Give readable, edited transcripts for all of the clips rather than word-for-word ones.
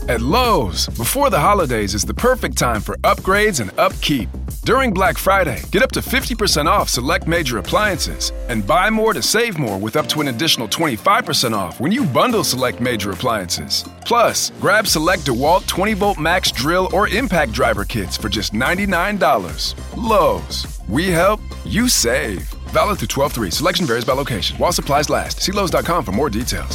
At Lowe's, before the holidays is the perfect time for upgrades and upkeep. During Black Friday, get up to 50% off select major appliances and buy more to save more with up to an additional 25% off when you bundle select major appliances. Plus, grab select DeWalt 20-volt max drill or impact driver kits for just $99. Lowe's. We help, you save. Valid through 12/3. Selection varies by location. While supplies last. See Lowe's.com for more details.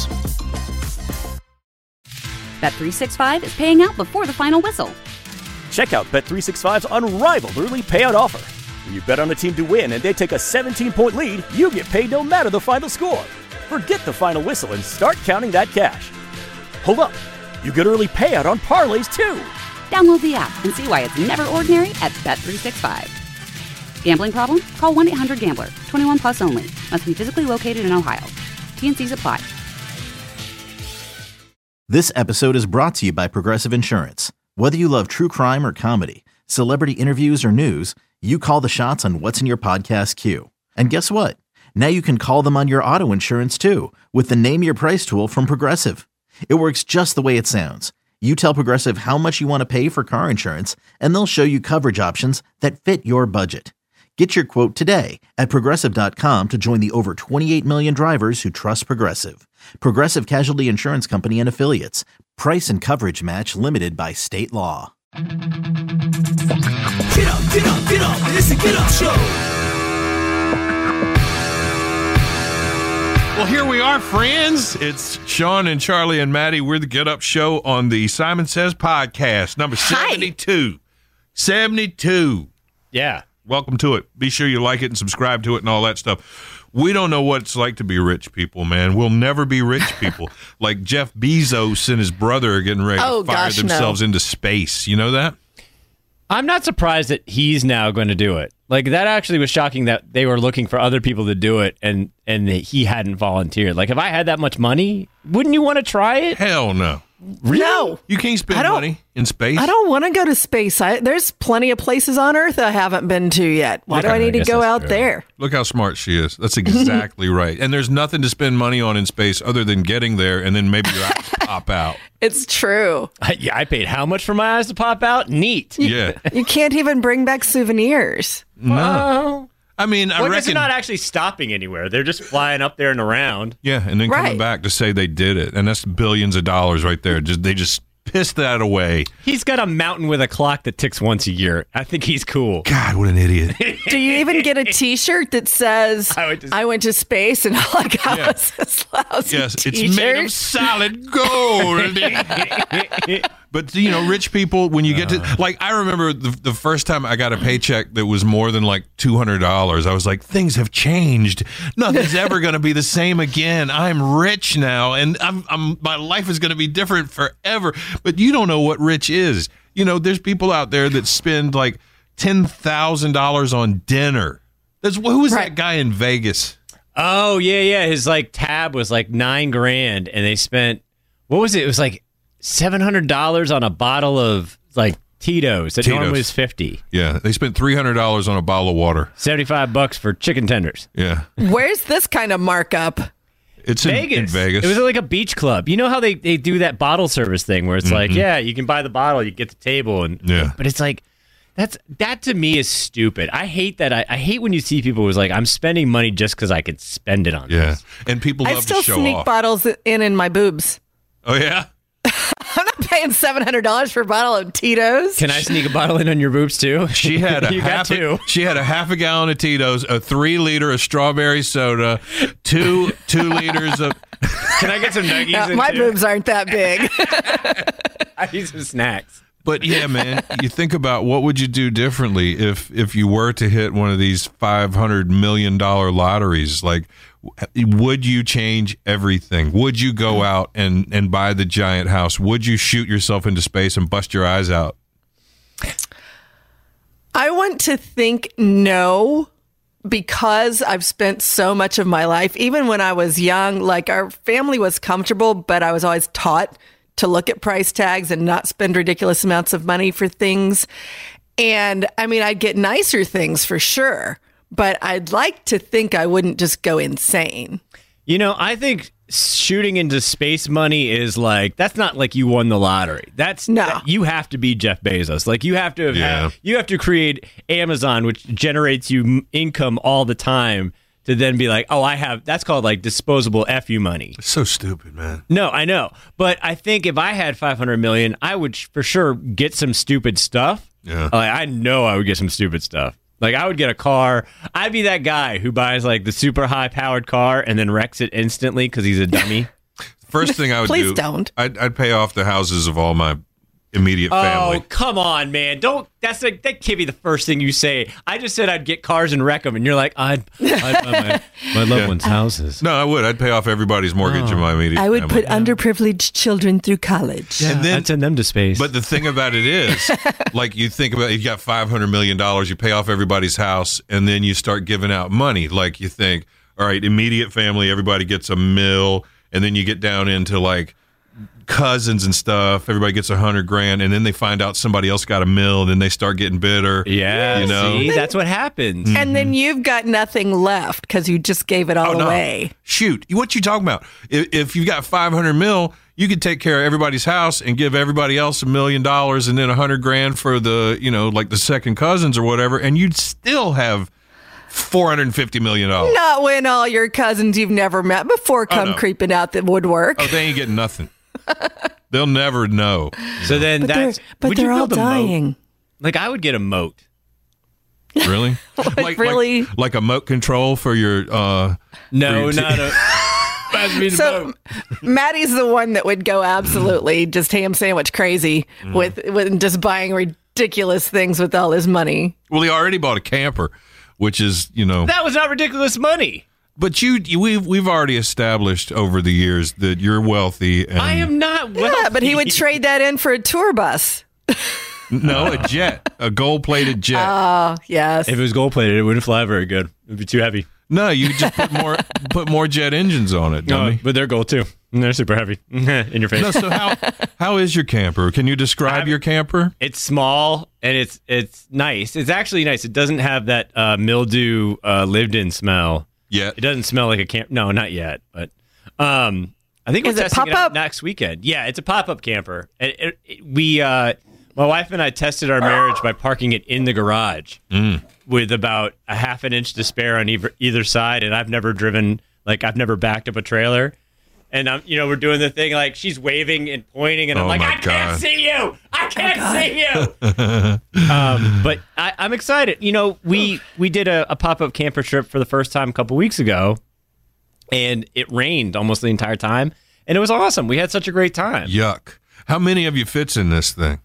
Bet365 is paying out before the final whistle. Check out Bet365's unrivaled early payout offer. When you bet on a team to win and they take a 17-point lead, you get paid no matter the final score. Forget the final whistle and start counting that cash. Hold up. You get early payout on parlays, too. Download the app and see why it's never ordinary at Bet365. Gambling problem? Call 1-800-GAMBLER. 21 plus only. Must be physically located in Ohio. T&Cs apply. This episode is brought to you by Progressive Insurance. Whether you love true crime or comedy, celebrity interviews or news, you call the shots on what's in your podcast queue. And guess what? Now you can call them on your auto insurance too with the Name Your Price tool from Progressive. It works just the way it sounds. You tell Progressive how much you want to pay for car insurance, and they'll show you coverage options that fit your budget. Get your quote today at Progressive.com to join the over 28 million drivers who trust Progressive. Progressive Casualty Insurance Company and Affiliates. Price and coverage match limited by state law. Get up, get up, get up. It's a Get Up Show. Well, here we are, friends. It's Sean and Charlie and Maddie. We're the Get Up Show on the Simon Says podcast, number 72. 72. Yeah. Welcome to it. Be sure you like it and subscribe to it and all that stuff. We don't know what it's like to be rich people, man. We'll never be rich people. Like Jeff Bezos and his brother are getting ready to fire themselves into space. You know that? I'm not surprised that he's now going to do it. Like, that actually was shocking that they were looking for other people to do it and that he hadn't volunteered. Like, if I had that much money, wouldn't you want to try it? Hell no. Really? No. You can't spend money in space. I don't want to go to space. There's plenty of places on Earth I haven't been to yet. Why do I need to go out there? Look how smart she is. That's exactly right. And there's nothing to spend money on in space other than getting there and then maybe your eyes pop out. It's true. I paid how much for my eyes to pop out? Neat. Yeah. You can't even bring back souvenirs. No. Well, I mean, I reckon they're not actually stopping anywhere. They're just flying up there and around. Yeah, and then coming back to say they did it. And that's billions of dollars right there. They just pissed that away. He's got a mountain with a clock that ticks once a year. I think he's cool. God, what an idiot. Do you even get a T-shirt that says, I went to space and all I got was this lousy T-shirt? It's made of solid gold. But, you know, rich people, when you get to, like, I remember the first time I got a paycheck that was more than like $200, I was like, things have changed. Nothing's ever going to be the same again. I'm rich now, and my life is going to be different forever. But you don't know what rich is. You know, there's people out there that spend like $10,000 on dinner. Who was that guy in Vegas? Oh, yeah. His like tab was like $9,000, and they spent, what was it? It was like $700 on a bottle of like Tito's that normally was $50. Yeah, they spent $300 on a bottle of water. $75 for chicken tenders. Yeah. Where's this kind of markup? It's in Vegas. It was like a beach club. You know how they do that bottle service thing where it's like, yeah, you can buy the bottle, you get the table, but it's like that to me is stupid. I hate that. I hate when you see people who's like, I'm spending money just because I could spend it on this. And people love to show off. I still sneak bottles in my boobs. Oh yeah. I'm not paying $700 for a bottle of Tito's. Can I sneak a bottle in on your boobs too? She had a half a gallon of Tito's, a 3-liter of strawberry soda, two liters of. Can I get some nuggies? My boobs aren't that big. I need some snacks. But yeah, man, you think about what would you do differently if you were to hit one of these $500 million lotteries? Like, would you change everything? Would you go out and buy the giant house? Would you shoot yourself into space and bust your eyes out? I want to think no, because I've spent so much of my life, even when I was young, like our family was comfortable, but I was always taught to look at price tags and not spend ridiculous amounts of money for things. And I mean, I'd get nicer things for sure, but I'd like to think I wouldn't just go insane. You know, I think shooting into space money is like, that's not like you won the lottery. You have to be Jeff Bezos. Like you have to you have to create Amazon, which generates you income all the time, to then be like, oh, that's called like disposable FU money. It's so stupid, man. No, I know. But I think if I had $500 million, I would for sure get some stupid stuff. Yeah. Like, I know I would get some stupid stuff. Like I would get a car. I'd be that guy who buys like the super high powered car and then wrecks it instantly because he's a dummy. First thing I would Please don't. I'd pay off the houses of all my immediate family. Oh, come on, man. That can't be the first thing you say. I just said I'd get cars and wreck them, and you're like, I'd buy my loved ones' houses. No, I would. I'd pay off everybody's mortgage in my immediate I would family. put underprivileged children through college. Yeah, And then- I'd send them to space. But the thing about it is, like you think about, you got $500 million, you pay off everybody's house, and then you start giving out money. Like you think, all right, immediate family, everybody gets $1 million, and then you get down into like cousins and stuff, everybody gets $100,000, and then they find out somebody else got $1 million, and then they start getting bitter. Yeah, you know? see, that's what happens. And then you've got nothing left because you just gave it all away. Shoot, what you talking about? If you got $500 million, you could take care of everybody's house and give everybody else $1 million, and then $100,000 for the, like the second cousins or whatever, and you'd still have $450 million. Not when all your cousins you've never met before come creeping out the woodwork. Oh, they ain't getting nothing. They'll never know. So then but they're all dying. Like I would get a moat. Really? Really? Like a moat control for your No, not a. So Maddie's the one that would go absolutely just ham sandwich crazy with just buying ridiculous things with all his money. Well, he already bought a camper, which is, That was not ridiculous money. But we've already established over the years that you're wealthy. And I am not wealthy. Yeah, but he would trade that in for a tour bus. No, a jet, a gold-plated jet. Oh, yes. If it was gold plated, it wouldn't fly very good. It would be too heavy. No, you just put more jet engines on it, dummy. But they're gold too. And they're super heavy. In your face. No, so how is your camper? Can you describe your camper? It's small and it's nice. It's actually nice. It doesn't have that mildew lived-in smell. Yeah. It doesn't smell like a camp. No, not yet. But I think we're testing it out next weekend. Yeah, it's a pop-up camper. My wife and I tested our marriage by parking it in the garage with about a half an inch to spare on either side. And I've never backed up a trailer. And we're doing the thing like she's waving and pointing, and I'm like, I can't see you. I can't see you. But I'm excited. We did a pop-up camper trip for the first time a couple weeks ago, and it rained almost the entire time, and it was awesome. We had such a great time. Yuck! How many of you fits in this thing?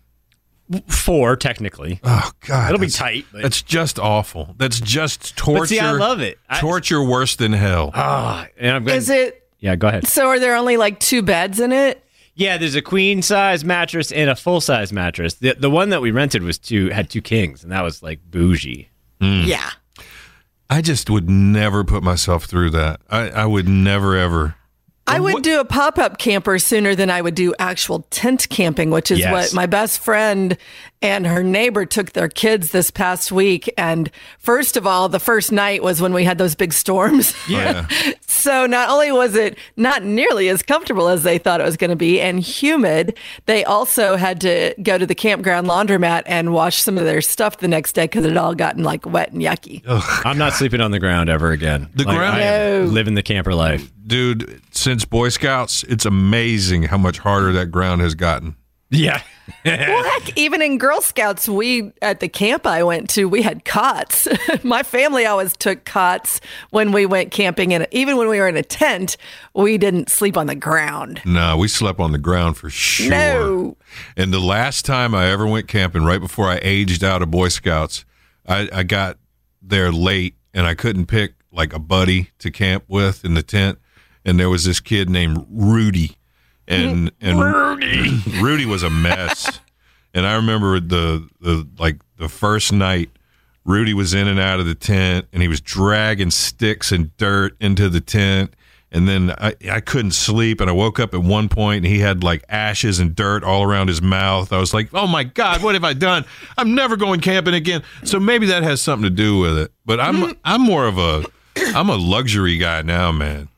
4 technically. Oh God, it'll be tight. But that's just awful. That's just torture. But see, I love it. Torture worse than hell. Is it? Yeah, go ahead. So are there only like 2 beds in it? Yeah, there's a queen size mattress and a full size mattress. The one that we rented had 2 kings, and that was like bougie. Yeah. I just would never put myself through that. I would never ever. I would do a pop-up camper sooner than I would do actual tent camping, which is what my best friend and her neighbor took their kids this past week. And first of all, the first night was when we had those big storms. Yeah. So not only was it not nearly as comfortable as they thought it was going to be and humid, they also had to go to the campground laundromat and wash some of their stuff the next day because it had all gotten like wet and yucky. Ugh. I'm not sleeping on the ground ever again. Ground? I am living the camper life. Dude, since Boy Scouts, it's amazing how much harder that ground has gotten. Yeah. Well, heck, even in Girl Scouts, at the camp I went to, we had cots. My family always took cots when we went camping, and even when we were in a tent, we didn't sleep on the ground. No, we slept on the ground for sure. No. And the last time I ever went camping, right before I aged out of Boy Scouts, I got there late, and I couldn't pick like a buddy to camp with in the tent. And there was this kid named Rudy. And Rudy was a mess. And I remember the first night, Rudy was in and out of the tent, and he was dragging sticks and dirt into the tent. And then I couldn't sleep, and I woke up at one point, and he had like ashes and dirt all around his mouth. I was like, oh my God, what have I done? I'm never going camping again. So maybe that has something to do with it. But I'm a luxury guy now, man.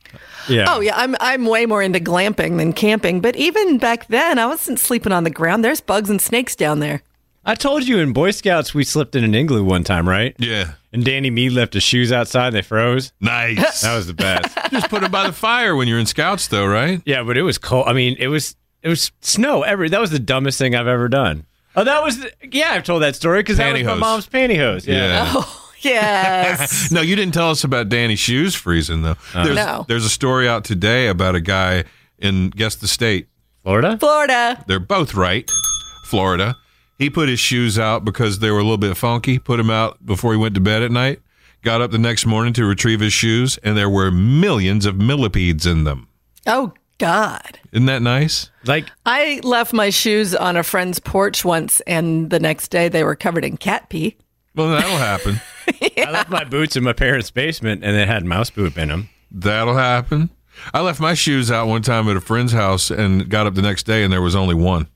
Yeah. Oh, yeah. I'm way more into glamping than camping. But even back then, I wasn't sleeping on the ground. There's bugs and snakes down there. I told you in Boy Scouts we slipped in an igloo one time, right? Yeah. And Danny Meade left his shoes outside and they froze. Nice. That was the best. Just put them by the fire when you're in Scouts, though, right? Yeah, but it was cold. I mean, it was snow. That was the dumbest thing I've ever done. Oh, that was I've told that story because that was my mom's pantyhose. Yeah. Oh, yes. No, you didn't tell us about Danny's shoes freezing, though. No. There's a story out today about a guy in, guess the state. Florida? Florida. They're both right. Florida. He put his shoes out because they were a little bit funky, put them out before he went to bed at night, got up the next morning to retrieve his shoes, and there were millions of millipedes in them. Oh, God. Isn't that nice? Like, I left my shoes on a friend's porch once, and the next day they were covered in cat pee. Well, that'll happen. I left my boots in my parents' basement and they had mouse poop in them. That'll happen. I left my shoes out one time at a friend's house and got up the next day, and there was only one.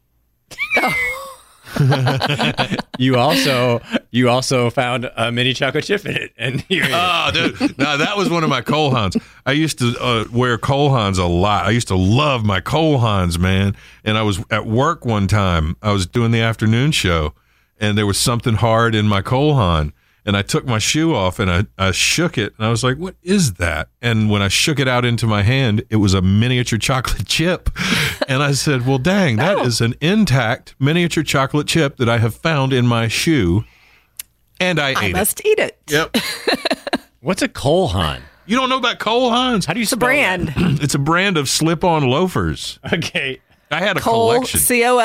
You also found a mini chocolate chip in it, and Oh, dude, no, that was one of my Cole Haans. I used to wear Cole Haans a lot. I used to love my Cole Haans, man. And I was at work one time. I was doing the afternoon show, and there was something hard in my Cole Haan. And I took my shoe off and I shook it, and I was like, what is that? And when I shook it out into my hand, it was a miniature chocolate chip. And I said, well, dang, that is an intact miniature chocolate chip that I have found in my shoe. And I ate must eat it. Yep. What's a Cole Haan? You don't know about Cole Haans? How do you It's a spell brand. It's a brand of slip-on loafers. that? Okay. I had a Cole, collection.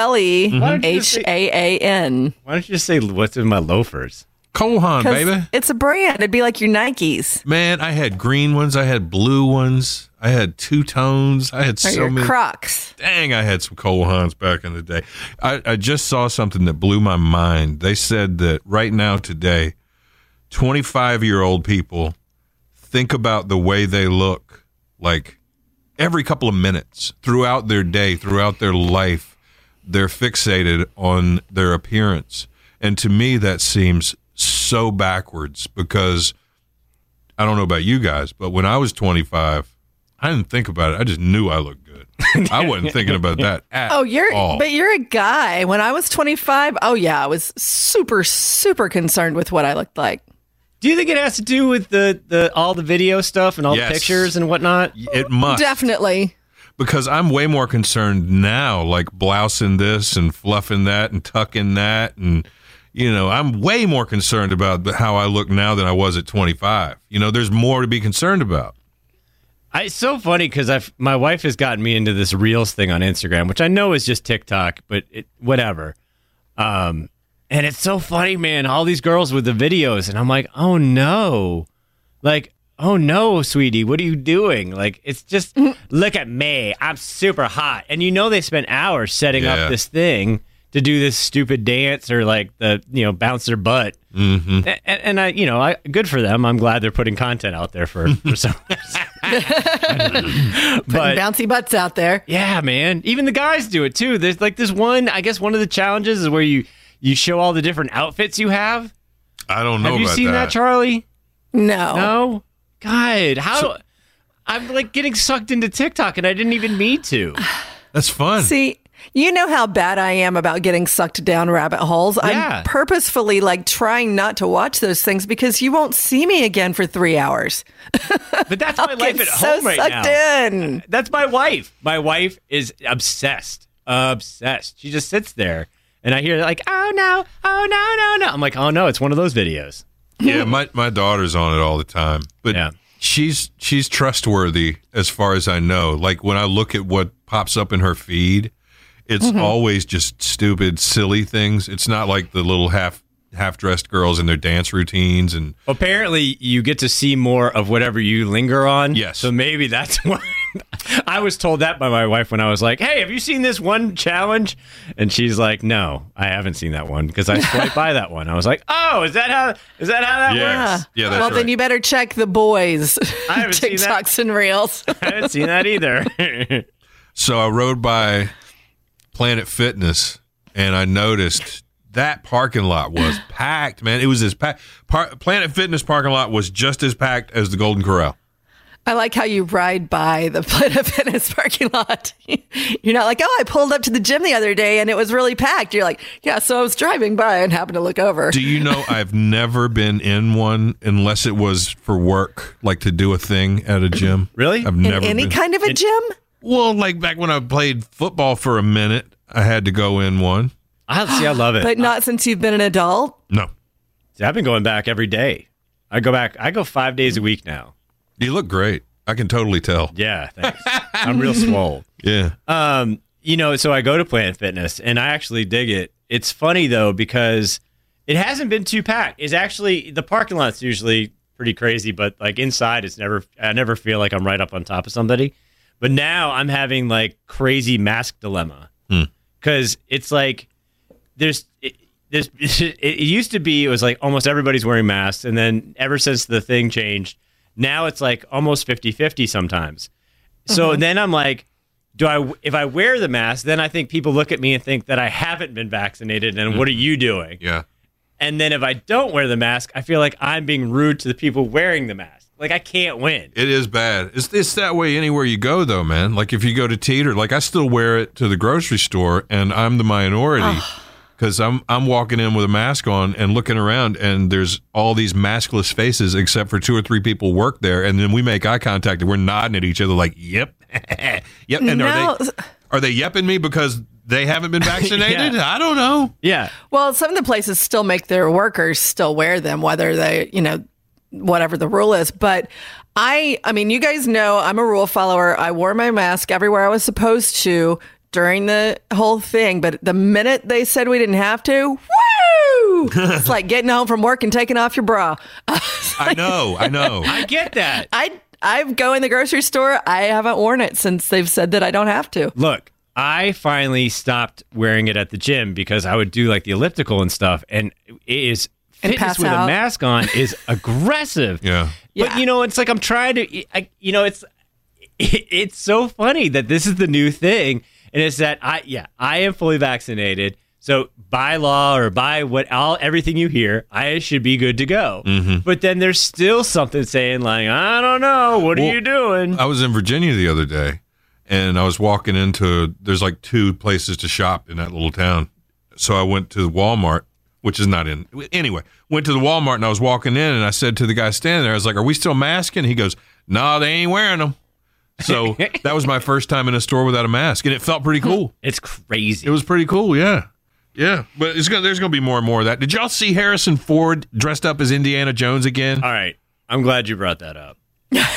COLEHAAN. Why don't you just say what's in my loafers? Cole Haan, baby. It's a brand. It'd be like your Nikes. Man, I had green ones. I had blue ones. I had two-tones. I had Or so your many. Crocs. Dang, I had some Cole Haans back in the day. I just saw something that blew my mind. They said that right now today, 25-year-old people think about the way they look like every couple of minutes throughout their day, throughout their life. They're fixated on their appearance. And to me, that seems so backwards because I don't know about you guys, but when I was 25, I didn't think about it. I just knew I looked good. I wasn't thinking about that at all. But you're a guy. When I was 25, I was super, super concerned with what I looked like. Do you think it has to do with the all the video stuff and all Yes. the pictures and whatnot? It must. Definitely. Because I'm way more concerned now, like blousing this and fluffing that and tucking that. And, I'm way more concerned about how I look now than I was at 25. There's more to be concerned about. It's so funny because my wife has gotten me into this Reels thing on Instagram, which I know is just TikTok, but whatever. And it's so funny, man. All these girls with the videos, and I'm like, oh no, oh no, sweetie, what are you doing? Like, it's just look at me, I'm super hot, and they spent hours setting up this thing to do this stupid dance or bounce their butt. Mm-hmm. And I good for them. I'm glad they're putting content out there for some reason. Putting bouncy butts out there. Yeah, man. Even the guys do it too. There's this one, I guess one of the challenges is where you show all the different outfits you have. I don't know Have you about seen that, Charlie? No. No? God, I'm getting sucked into TikTok and I didn't even mean to. That's fun. See, you know how bad I am about getting sucked down rabbit holes. Yeah. I'm purposefully trying not to watch those things because you won't see me again for 3 hours. But that's my life at so home right sucked now. in. That's my wife. My wife is obsessed. She just sits there and I hear oh no, I'm like, oh no, it's one of those videos. Yeah, my daughter's on it all the time. But yeah. she's trustworthy as far as I know. Like when I look at what pops up in her feed, it's always just stupid, silly things. It's not like the little half-dressed girls and their dance routines. And apparently you get to see more of whatever you linger on. Yes. So maybe that's why. I was told that by my wife when I was like, hey, have you seen this one challenge? And she's like, no, I haven't seen that one because I swiped by that one. I was like, oh, is that how that works? Yeah, that's well, right. then you better check the boys' I haven't seen that. TikToks and Reels. I haven't seen that either. So I rode by Planet Fitness and I noticed that parking lot was packed, man. It was as packed. Planet Fitness parking lot was just as packed as the Golden Corral. I like how you ride by the Planet Fitness parking lot. You're not like, oh, I pulled up to the gym the other day and it was really packed. You're like, yeah, so I was driving by and happened to look over. Do you know I've never been in one unless it was for work, like to do a thing at a gym. Really? I've never any been. kind of a gym? Well, like back when I played football for a minute, I had to go in one. I love it. But not since you've been an adult? No. See, I've been going back every day. I go 5 days a week now. You look great. I can totally tell. Yeah, thanks. I'm real swole. Yeah. So I go to Planet Fitness, and I actually dig it. It's funny, though, because it hasn't been too packed. It's actually, the parking lot's usually pretty crazy, but like inside, I never feel like I'm right up on top of somebody. But now I'm having like crazy mask dilemma. Because it's like, it used to be, it was like almost everybody's wearing masks. And then ever since the thing changed, now it's like almost 50-50 sometimes. So then I'm like, if I wear the mask, then I think people look at me and think that I haven't been vaccinated and what are you doing? Yeah. And then if I don't wear the mask, I feel like I'm being rude to the people wearing the mask. Like I can't win. It is bad. It's that way anywhere you go, though, man. Like if you go to Teeter, like I still wear it to the grocery store and I'm the minority. Because I'm walking in with a mask on and looking around, and there's all these maskless faces except for 2 or 3 people work there, and then we make eye contact and we're nodding at each other like, "Yep, yep." And are they yepping me because they haven't been vaccinated? Yeah. I don't know. Yeah. Well, some of the places still make their workers still wear them, whether they, whatever the rule is. But I mean, you guys know I'm a rule follower. I wore my mask everywhere I was supposed to during the whole thing, but the minute they said we didn't have to, woo! It's like getting home from work and taking off your bra. I know. I get that. I go in the grocery store. I haven't worn it since they've said that I don't have to. Look, I finally stopped wearing it at the gym because I would do like the elliptical and stuff, and fitness with a mask on is aggressive. Yeah. But it's like I'm trying to. It's so funny that this is the new thing. And it's that I am fully vaccinated. So by law or by everything you hear, I should be good to go. Mm-hmm. But then there's still something saying like, I don't know, what are you doing? I was in Virginia the other day, and I was walking there's like 2 places to shop in that little town. So I went to the Walmart, which is not in. Anyway, went to the Walmart, and I was walking in, and I said to the guy standing there, I was like, are we still masking? He goes, no, they ain't wearing them. So that was my first time in a store without a mask, and it felt pretty cool. It's crazy. It was pretty cool, yeah. Yeah, but there's going to be more and more of that. Did y'all see Harrison Ford dressed up as Indiana Jones again? All right. I'm glad you brought that up.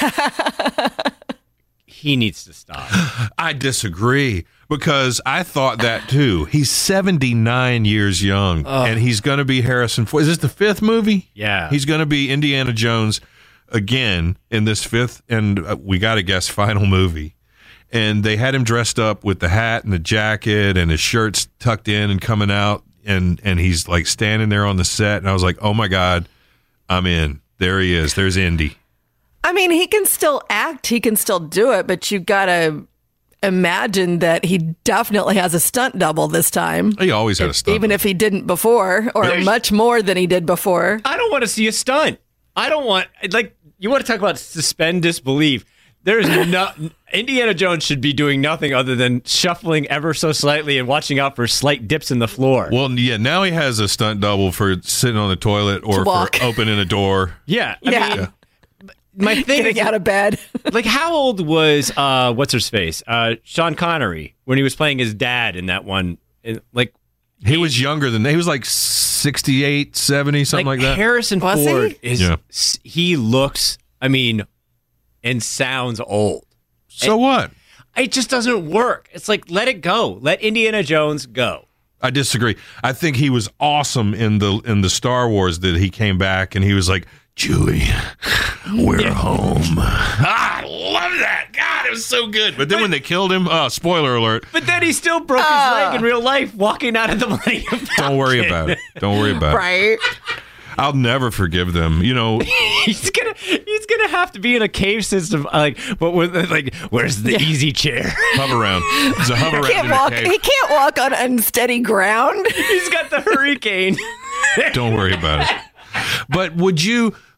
He needs to stop. I disagree, because I thought that too. He's 79 years young, and he's going to be Harrison Ford. Is this the 5th movie? Yeah. He's going to be Indiana Jones again in this 5th, and we got to guess, final movie. And they had him dressed up with the hat and the jacket and his shirt's tucked in and coming out, and he's like standing there on the set, and I was like, oh my God, I'm in. There he is. There's Indy. I mean, he can still act, he can still do it, but you gotta imagine that he definitely has a stunt double this time. He always had a stunt even double. if he didn't before, or much more than he did before. I don't want to see a stunt. I don't want, like, you want to talk about suspend disbelief. There is Indiana Jones should be doing nothing other than shuffling ever so slightly and watching out for slight dips in the floor. Well, yeah, now he has a stunt double for sitting on the toilet or for opening a door. Yeah. I mean, my thing Getting out of bed. Like, how old was, what's her face? Sean Connery, when he was playing his dad in that one. Like, he was younger than, he was like 68, 70, something like that. Harrison Was Ford he? he looks, I mean, and sounds old. So what? It just doesn't work. It's like, let it go. Let Indiana Jones go. I disagree. I think he was awesome in the Star Wars that he came back and he was like, Chewie, we're home. I love that. God, it was so good. But then when they killed him, spoiler alert. But then he still broke his leg in real life walking out of the Millennium Falcon. Don't worry about it. Don't worry about it. Right. I'll never forgive them. You know, he's gonna have to be in a cave system. But where's the easy chair? Hover around. It's a hover around. He can't walk on unsteady ground. He's got the hurricane. Don't worry about it. But would you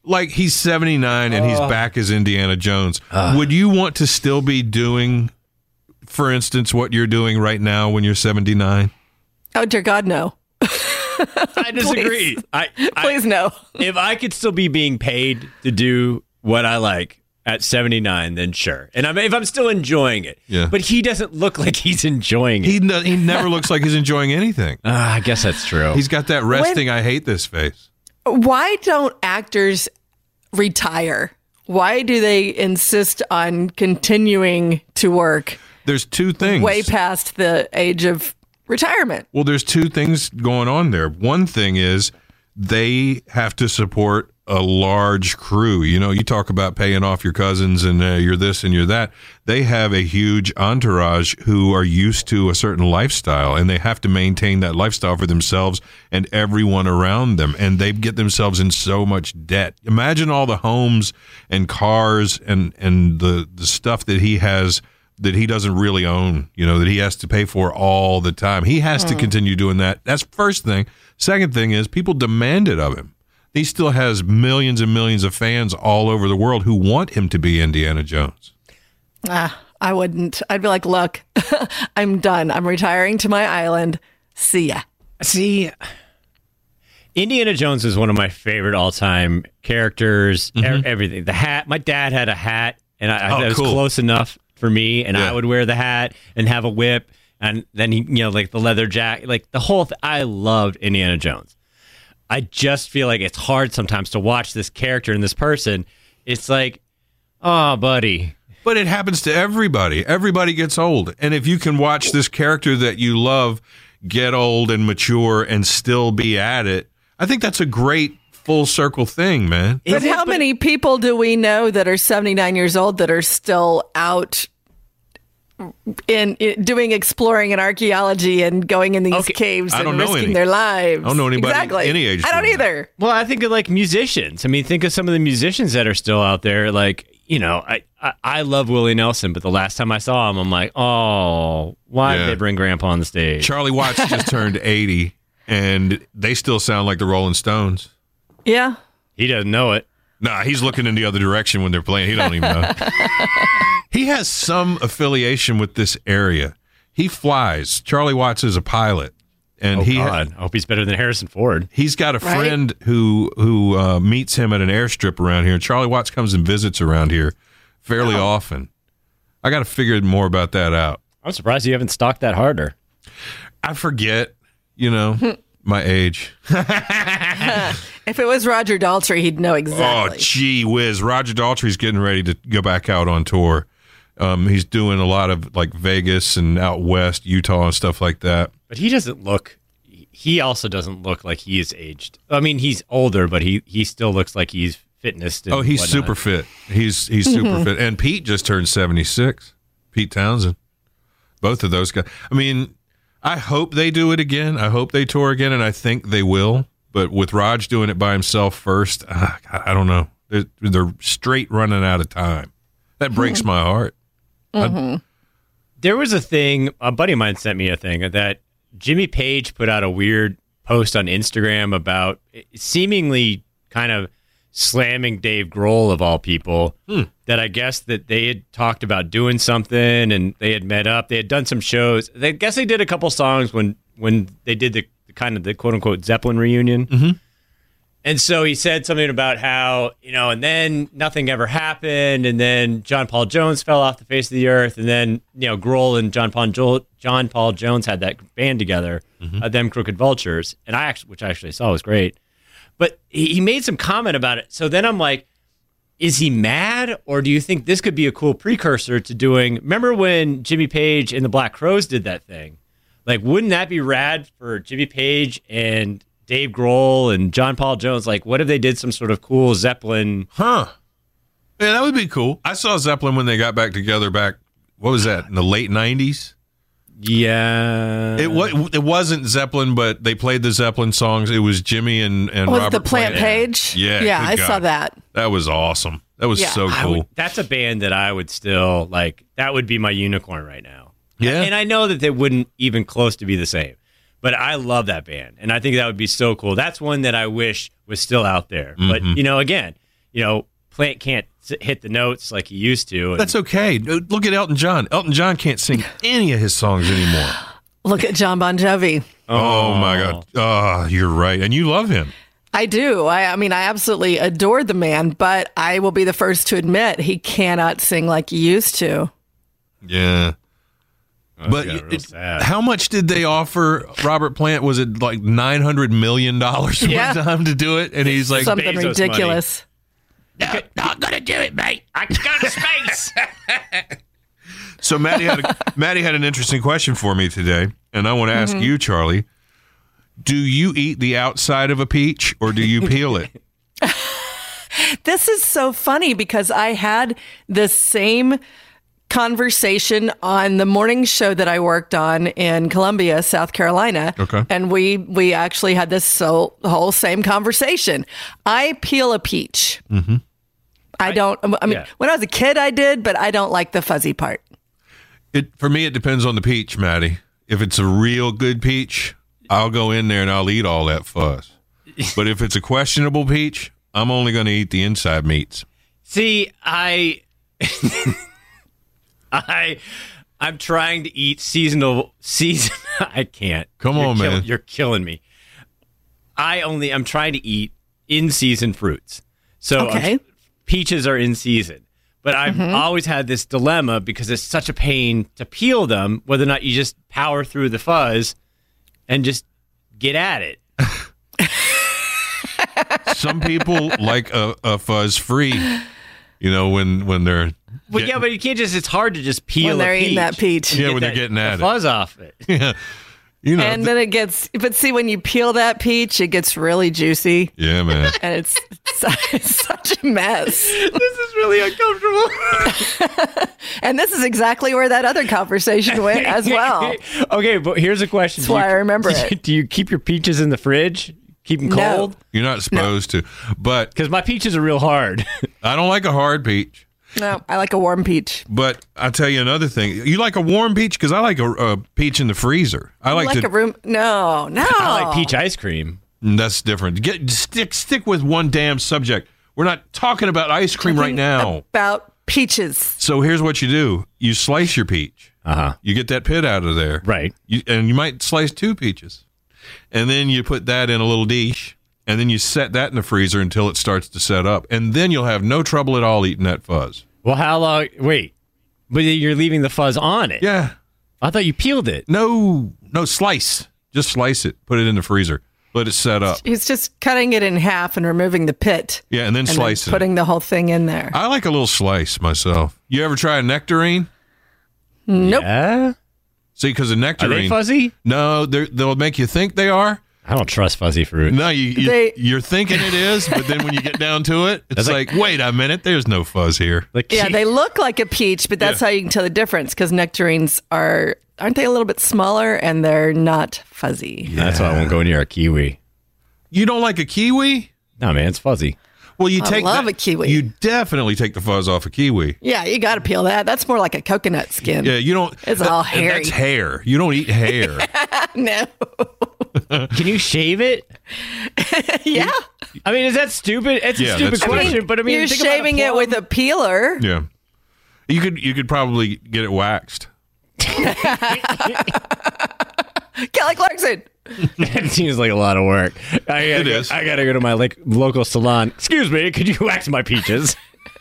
like he's 79 and he's back as Indiana Jones. Would you want to still be doing, for instance, what you're doing right now when you're 79? Oh, dear God, no. I disagree. Please no. If I could still be being paid to do what I like at 79, then sure. And if I'm still enjoying it. Yeah. But he doesn't look like he's enjoying it. He never looks like he's enjoying anything. I guess that's true. He's got that resting, I hate this face. Why don't actors retire? Why do they insist on continuing to work? There's two things. Way past the age of retirement. Well, there's two things going on there. One thing is they have to support a large crew. You know, you talk about paying off your cousins and you're this and you're that. They have a huge entourage who are used to a certain lifestyle, and they have to maintain that lifestyle for themselves and everyone around them. And they get themselves in so much debt. Imagine all the homes and cars and the stuff that he has that he doesn't really own, you know, that he has to pay for all the time. He has to continue doing that. That's first thing. Second thing is people demand it of him. He still has millions and millions of fans all over the world who want him to be Indiana Jones. I wouldn't. I'd be like, look, I'm done. I'm retiring to my island. See ya. See, Indiana Jones is one of my favorite all-time characters. Everything. The hat. My dad had a hat, and that was close enough for me, and I would wear the hat and have a whip, and then he, you know, like the leather jacket, like the whole thing. I loved Indiana Jones. I just feel like it's hard sometimes to watch this character and this person. It's like, oh, buddy. But it happens to everybody. Everybody gets old. And if you can watch this character that you love get old and mature and still be at it, I think that's a great full circle thing, man. But how many people do we know that are 79 years old that are still out in doing exploring and archaeology and going in these caves and risking their lives? I don't know anybody exactly. any age. I don't either. Well, I think of like musicians. I mean, think of some of the musicians that are still out there. Like, you know, I love Willie Nelson, but the last time I saw him, I'm like, oh, why did they bring Grandpa on the stage? Charlie Watts just turned 80, and they still sound like the Rolling Stones. Yeah. He doesn't know it. Nah, he's looking in the other direction when they're playing. He don't even know. He has some affiliation with this area. He flies. Charlie Watts is a pilot. And I hope he's better than Harrison Ford. He's got a friend who meets him at an airstrip around here. Charlie Watts comes and visits around here fairly often. I got to figure more about that out. I'm surprised you haven't stalked that harder. I forget, you know, my age. If it was Roger Daltrey, he'd know exactly. Oh, gee whiz. Roger Daltrey's getting ready to go back out on tour. He's doing a lot of like Vegas and out west, Utah and stuff like that. But he doesn't look, he also doesn't look like he is aged. I mean, he's older, but he still looks like he's fitness. Oh, he's super fit. He's super fit. And Pete just turned 76. Pete Townsend. Both of those guys. I mean, I hope they do it again. I hope they tour again, and I think they will. But with Raj doing it by himself first, I don't know. They're straight running out of time. That breaks my heart. There was a thing, a buddy of mine sent me a thing that Jimmy Page put out a weird post on Instagram about seemingly kind of slamming Dave Grohl of all people, that I guess that they had talked about doing something and they had met up. They had done some shows. I guess they did a couple songs when they did the kind of the quote unquote Zeppelin reunion. And so he said something about how, you know, and then nothing ever happened. And then John Paul Jones fell off the face of the earth. And then, you know, Grohl and John Paul Jones had that band together, them Crooked Vultures. And which I actually saw was great. But he made some comment about it. So then I'm like, is he mad? Or do you think this could be a cool precursor to doing, remember when Jimmy Page and the Black Crowes did that thing? Like, wouldn't that be rad for Jimmy Page and Dave Grohl and John Paul Jones? Like, what if they did some sort of cool Zeppelin? Yeah, that would be cool. I saw Zeppelin when they got back together what was that, in the late 90s? Yeah. It wasn't Zeppelin, but they played the Zeppelin songs. It was Jimmy and Robert the Plant Page? Yeah, I saw that. That was awesome. That was so cool. That's a band that I would still, like, that would be my unicorn right now. Yeah. And I know that they wouldn't even close to be the same. But I love that band, and I think that would be so cool. That's one that I wish was still out there. But, you know, again, Plant can't hit the notes like he used to. That's okay. Look at Elton John. Elton John can't sing any of his songs anymore. Look at John Bon Jovi. Oh my God. Oh, you're right. And you love him. I do. I mean, I absolutely adore the man, but I will be the first to admit he cannot sing like he used to. Yeah. But how much did they offer Robert Plant? Was it like $900 million one time to do it? And he's like, something Bezos ridiculous. No, not gonna do it, mate. I can go to space. So Maddie had an interesting question for me today, and I want to ask you, Charlie. Do you eat the outside of a peach or do you peel it? This is so funny because I had the same conversation on the morning show that I worked on in Columbia, South Carolina. Okay. And we actually had this whole same conversation. I peel a peach. Mm-hmm. I mean, when I was a kid, I did, but I don't like the fuzzy part. For me, it depends on the peach, Maddie. If it's a real good peach, I'll go in there and I'll eat all that fuzz. But if it's a questionable peach, I'm only going to eat the inside meats. See, I'm trying to eat season. I can't. Come on, man. You're killing me. I'm trying to eat in-season fruits. So peaches are in season. But I've always had this dilemma because it's such a pain to peel them, whether or not you just power through the fuzz and just get at it. Some people like a fuzz free, when they're... Well, yeah, but you can't it's hard to just peel when they're a peach. eating that peach. Yeah, when they're getting at it. Fuzz off it. Yeah. And then it gets, but see, when you peel that peach, it gets really juicy. Yeah, man. And it's such a mess. This is really uncomfortable. And this is exactly where that other conversation went as well. Okay, but here's a question. That's why I remember it. Do you keep your peaches in the fridge? Keep them cold? You're not supposed to. But because my peaches are real hard. I don't like a hard peach. No, I like a warm peach. But I'll tell you another thing. You like a warm peach? Because I like a peach in the freezer. I like a room. No. I like peach ice cream. That's different. Stick with one damn subject. We're not talking about ice cream right now. About peaches. So here's what you do. You slice your peach. You get that pit out of there. Right. And you might slice 2 peaches. And then you put that in a little dish. And then you set that in the freezer until it starts to set up. And then you'll have no trouble at all eating that fuzz. Well, how long? Wait. But you're leaving the fuzz on it. Yeah. I thought you peeled it. No, slice. Just slice it. Put it in the freezer. Let it set up. He's just cutting it in half and removing the pit. Yeah, and then slice it. Putting the whole thing in there. I like a little slice myself. You ever try a nectarine? Nope. Yeah? See, because a nectarine... Are they fuzzy? No, they'll make you think they are. I don't trust fuzzy fruit. No, you're thinking it is, but then when you get down to it, it's like, wait a minute, there's no fuzz here. Yeah, they look like a peach, but that's how you can tell the difference because nectarines aren't they a little bit smaller and they're not fuzzy. Yeah. That's why I won't go near a kiwi. You don't like a kiwi? No, man, it's fuzzy. Well, I love a kiwi. You definitely take the fuzz off a kiwi. Yeah, you got to peel that. That's more like a coconut skin. Yeah, you don't. It's all hairy. That's hair. You don't eat hair. No. Can you shave it? Yeah. I mean, is that stupid? It's a stupid question, but I mean, you're shaving it with a peeler. Yeah. You could probably get it waxed. Kelly Clarkson. That seems like a lot of work. It is. I gotta go to my local salon. Excuse me, could you wax my peaches?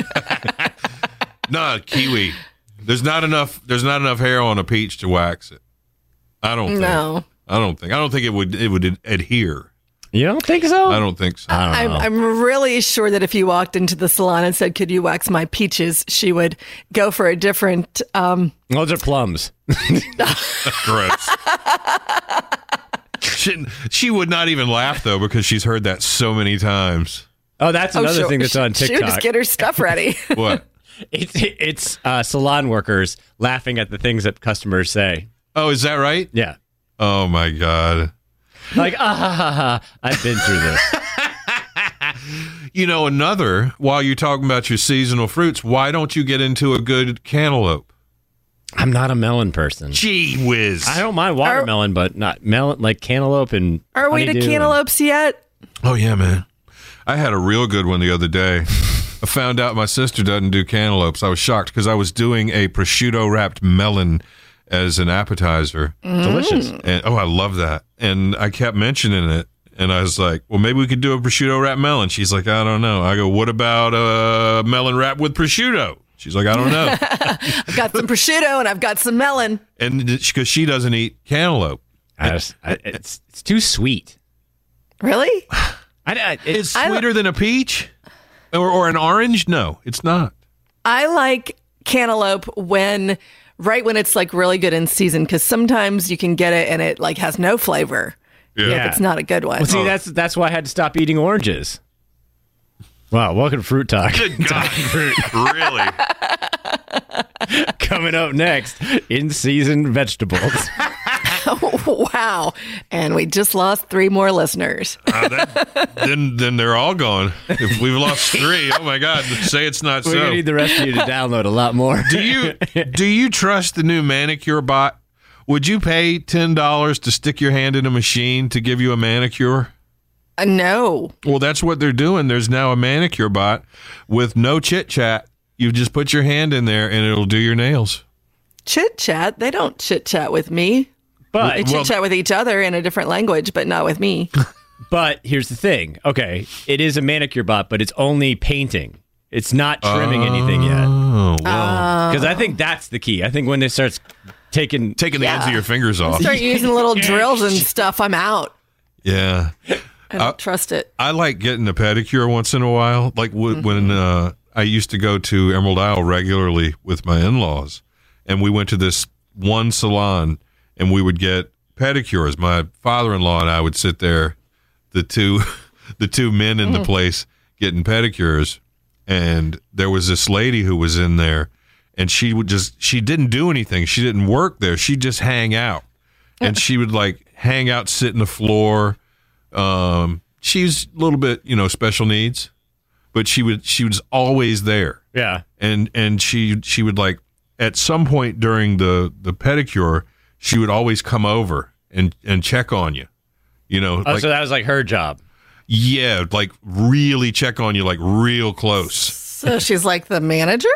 No, kiwi. There's not enough hair on a peach to wax it. I don't think. No. I don't think it would adhere. You don't think so? I don't think so. I'm really sure that if you walked into the salon and said, "Could you wax my peaches?" she would go for a different. Those are plums. Gross. She would not even laugh though because she's heard that so many times. Oh, that's another thing that's on TikTok. She would just get her stuff ready. What? It's salon workers laughing at the things that customers say. Oh, is that right? Yeah. Oh my God. Like, I've been through this. While you're talking about your seasonal fruits, why don't you get into a good cantaloupe? I'm not a melon person. Gee whiz. I don't mind watermelon, but not melon, like cantaloupe and Are we to cantaloupes yet? Oh, yeah, man. I had a real good one the other day. I found out my sister doesn't do cantaloupes. I was shocked because I was doing a prosciutto wrapped melon as an appetizer. Delicious. And I love that. And I kept mentioning it. And I was like, well, maybe we could do a prosciutto wrapped melon. She's like, I don't know. I go, what about a melon wrapped with prosciutto? She's like, I don't know. I've got some prosciutto and I've got some melon. And because she doesn't eat cantaloupe. It's too sweet. Really? It's sweeter than a peach or an orange? No, it's not. I like cantaloupe right when it's like really good in season, because sometimes you can get it and it like has no flavor. Yeah. If it's not a good one. Well, see, that's why I had to stop eating oranges. Wow, welcome to Fruit Talk. Good God. Really? Coming up next, in-season vegetables. Wow. And we just lost 3 more listeners. Then they're all gone. If we've lost 3, oh my God, say it's not We're going to need the rest of you to download a lot more. Do you trust the new manicure bot? Would you pay $10 to stick your hand in a machine to give you a manicure? No. Well, that's what they're doing. There's now a manicure bot with no chit-chat. You just put your hand in there and it'll do your nails. Chit-chat? They don't chit-chat with me. But They chit-chat with each other in a different language, but not with me. But here's the thing. Okay, it is a manicure bot, but it's only painting. It's not trimming anything yet. Oh, well. Because I think that's the key. I think when it starts taking the ends of your fingers off. Start using little drills and stuff, I'm out. Yeah. I don't trust it. I like getting a pedicure once in a while. Like when I used to go to Emerald Isle regularly with my in-laws, and we went to this one salon, and we would get pedicures. My father-in-law and I would sit there, the two men in the place getting pedicures, and there was this lady who was in there, and she didn't do anything. She didn't work there. She'd just hang out, and she would like hang out, sit in the floor. She's a little bit, special needs, but she was always there. Yeah. And she would like at some point during the pedicure, she would always come over and check on you. So that was like her job. Yeah, like really check on you, like real close. So she's like the manager?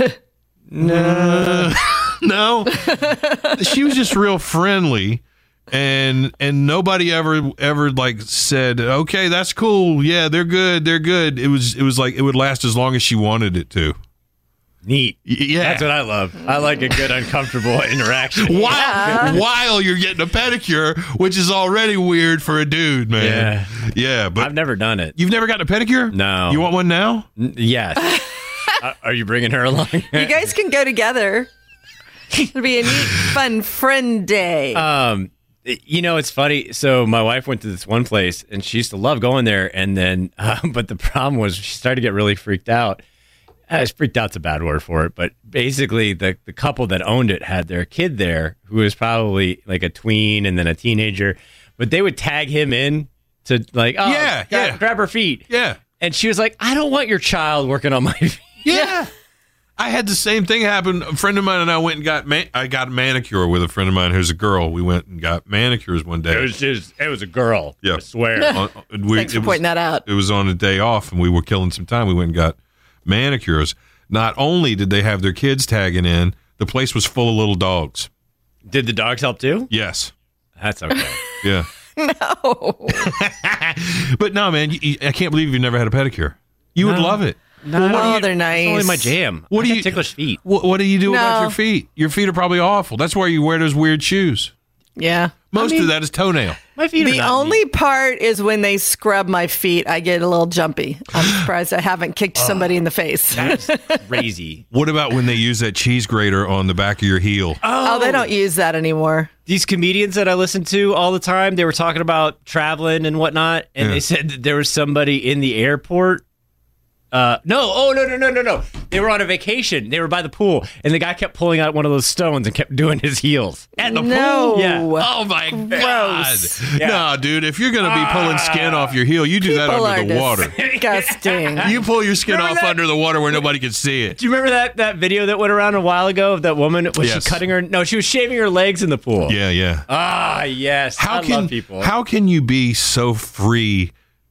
No. She was just real friendly. And nobody ever like said, okay, that's cool. Yeah, they're good. It was like it would last as long as she wanted it to. Neat. Yeah. That's what I love. I like a good uncomfortable interaction. While you're getting a pedicure, which is already weird for a dude, man. Yeah, but I've never done it. You've never gotten a pedicure? No. You want one now? Yes. Are you bringing her along? You guys can go together. It'll be a neat, fun friend day. It's funny. So my wife went to this one place, and she used to love going there. And then, but the problem was she started to get really freaked out. Freaked out's a bad word for it, but basically the couple that owned it had their kid there, who was probably like a tween and then a teenager. But they would tag him in to like, grab her feet. Yeah, and she was like, I don't want your child working on my feet. Yeah. I had the same thing happen. A friend of mine and I went and got a manicure with a friend of mine who's a girl. We went and got manicures one day. It was a girl. Yeah. I swear. Thanks for pointing that out. It was on a day off, and we were killing some time. We went and got manicures. Not only did they have their kids tagging in, the place was full of little dogs. Did the dogs help too? Yes. That's okay. Yeah. No. But no, man, I can't believe you've never had a pedicure. You would love it. No, they're nice. It's only my jam. I got ticklish feet. What do you do about your feet? Your feet are probably awful. That's why you wear those weird shoes. Yeah. Most of that is toenail. My feet are The not only neat. part is when they scrub my feet, I get a little jumpy. I'm surprised I haven't kicked somebody in the face. That's crazy. What about when they use that cheese grater on the back of your heel? Oh, they don't use that anymore. These comedians that I listen to all the time, they were talking about traveling and whatnot, and they said that there was somebody in the airport. No. They were on a vacation. They were by the pool, and the guy kept pulling out one of those stones and kept doing his heels. At the No. pool? Yeah. Oh, my Gross. God. Yeah. No, dude, if you're going to be pulling skin off your heel, you do that People under the are water. Disgusting. You pull your skin Remember off that? under the water where nobody can see it. Do you remember that video that went around a while ago of that woman? Was Yes. she cutting her? No, she was shaving her legs in the pool. Yeah. Ah, yes. I love people. How can you be so free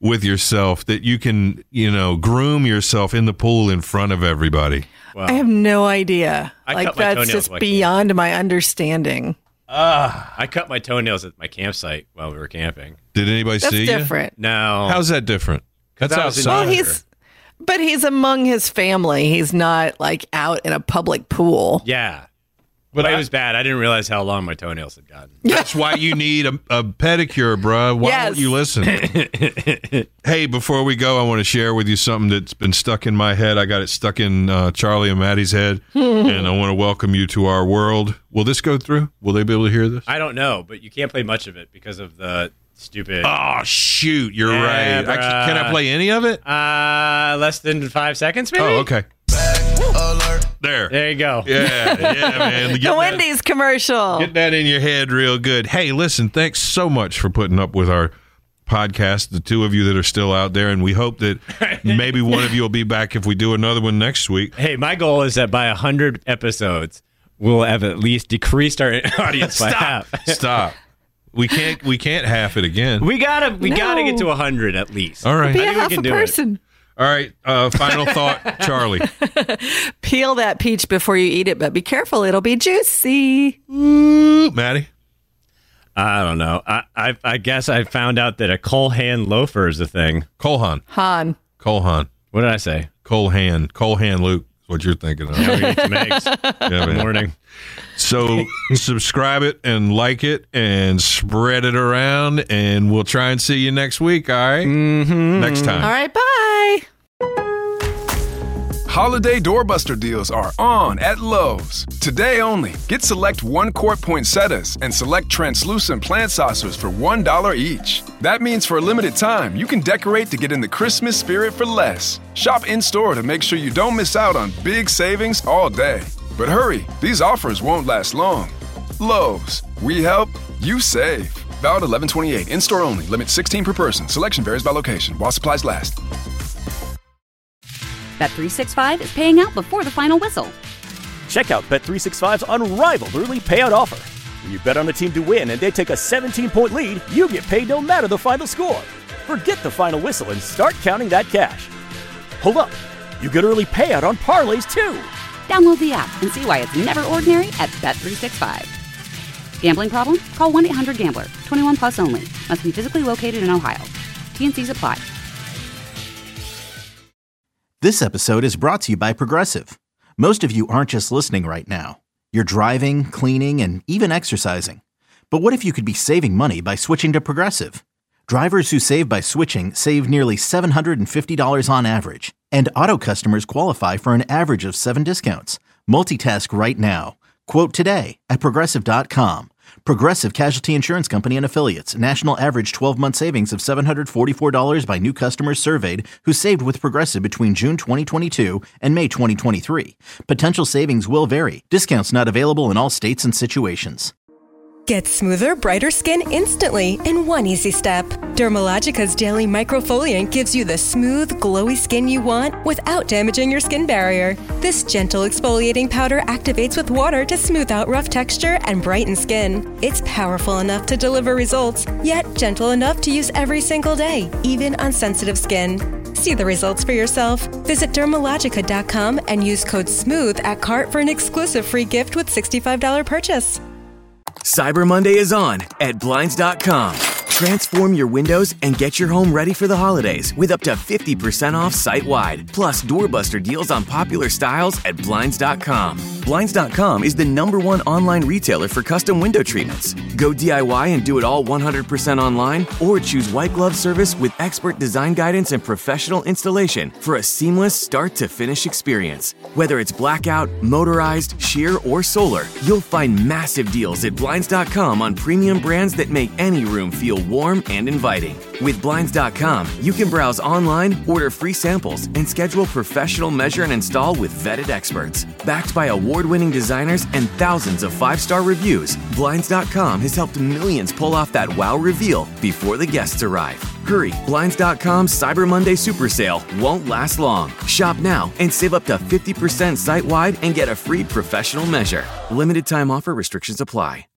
with yourself that you can, groom yourself in the pool in front of everybody? Wow. I have no idea. I cut my that's toenails just like beyond my understanding. I cut my toenails at my campsite while we were camping. Did anybody That's see different. No. you? How's that different? That's I was in- outside. Well, he's among his family. He's not like out in a public pool. Yeah. But it was bad. I didn't realize how long my toenails had gotten. That's why you need a pedicure, bruh. Why won't you listen? Hey, before we go, I want to share with you something that's been stuck in my head. I got it stuck in Charlie and Maddie's head, and I want to welcome you to our world. Will this go through? Will they be able to hear this? I don't know, but you can't play much of it because of the stupid... Oh, shoot. You're right. Can I play any of it? Less than 5 seconds, maybe? Oh, okay. There you go. Yeah, man. The Wendy's commercial. Get that in your head real good. Hey, listen, thanks so much for putting up with our podcast, the two of you that are still out there, and we hope that maybe one of you will be back if we do another one next week. Hey, my goal is that by 100 episodes, we'll have at least decreased our audience by half. Stop. We can't half it again. We gotta get to 100 at least. All right. Be I a think we half can a do person. All right. Final thought, Charlie. Peel that peach before you eat it, but be careful. It'll be juicy. Ooh, Maddie? I don't know. I guess I found out that a Cole-Hand loafer is a thing. Colhan. Cole What did I say? Colhan Luke is what you're thinking of. Yeah, we ate some eggs. Good morning. So subscribe it and like it and spread it around, and we'll try and see you next week, all right? Mm-hmm. Next time. All right, bye. Holiday doorbuster deals are on at Lowe's. Today only, get select 1-quart poinsettias and select translucent plant saucers for $1 each. That means for a limited time, you can decorate to get in the Christmas spirit for less. Shop in-store to make sure you don't miss out on big savings all day. But hurry, these offers won't last long. Lowe's, we help, you save. Valid 11/28, in-store only, limit 16 per person. Selection varies by location, while supplies last. Bet365 is paying out before the final whistle. Check out Bet365's unrivaled early payout offer. When you bet on a team to win and they take a 17-point lead, you get paid no matter the final score. Forget the final whistle and start counting that cash. Hold up, you get early payout on parlays too. Download the app and see why it's never ordinary at Bet365. Gambling problem? Call 1-800-GAMBLER. 21 plus only. Must be physically located in Ohio. T&Cs apply. This episode is brought to you by Progressive. Most of you aren't just listening right now. You're driving, cleaning, and even exercising. But what if you could be saving money by switching to Progressive? Drivers who save by switching save nearly $750 on average. And auto customers qualify for an average of 7 discounts. Multitask right now. Quote today at Progressive.com. Progressive Casualty Insurance Company and Affiliates. National average 12-month savings of $744 by new customers surveyed who saved with Progressive between June 2022 and May 2023. Potential savings will vary. Discounts not available in all states and situations. Get smoother, brighter skin instantly in one easy step. Dermalogica's Daily Microfoliant gives you the smooth, glowy skin you want without damaging your skin barrier. This gentle exfoliating powder activates with water to smooth out rough texture and brighten skin. It's powerful enough to deliver results, yet gentle enough to use every single day, even on sensitive skin. See the results for yourself. Visit Dermalogica.com and use code SMOOTH at cart for an exclusive free gift with $65 purchase. Cyber Monday is on at Blinds.com. Transform your windows and get your home ready for the holidays with up to 50% off site-wide. Plus, doorbuster deals on popular styles at Blinds.com. Blinds.com is the #1 online retailer for custom window treatments. Go DIY and do it all 100% online, or choose white glove service with expert design guidance and professional installation for a seamless start-to-finish experience. Whether it's blackout, motorized, sheer, or solar, you'll find massive deals at Blinds.com on premium brands that make any room feel warm and inviting. With Blinds.com, you can browse online, order free samples, and schedule professional measure and install with vetted experts. Backed by award-winning designers and thousands of 5-star reviews, Blinds.com has helped millions pull off that wow reveal before the guests arrive. Hurry, Blinds.com's Cyber Monday Super Sale won't last long. Shop now and save up to 50% site-wide and get a free professional measure. Limited time offer, restrictions apply.